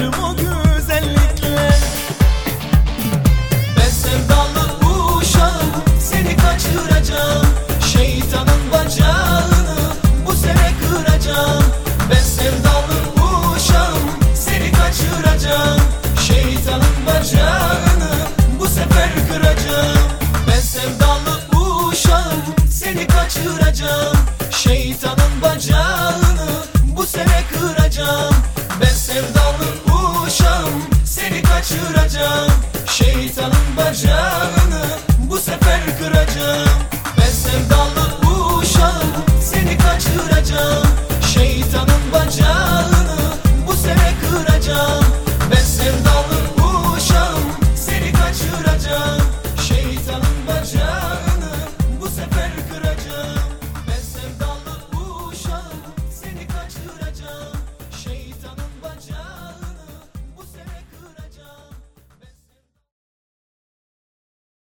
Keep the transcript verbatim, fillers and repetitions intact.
gönlüm o güzellikle. Ben sevdalı uşağım, seni kaçıracağım. Şeytanın bacağını bu sene kıracağım. Ben sevdalı uşağım, seni kaçıracağım. Şeytanın bacağını bu sefer kıracağım. Ben sevdalı uşağım, seni kaçıracağım. Şeytanın bacağını bu sene kıracağım. Ben sevdalı uşağım, seni kaçıracağım. Şeytanın bacağını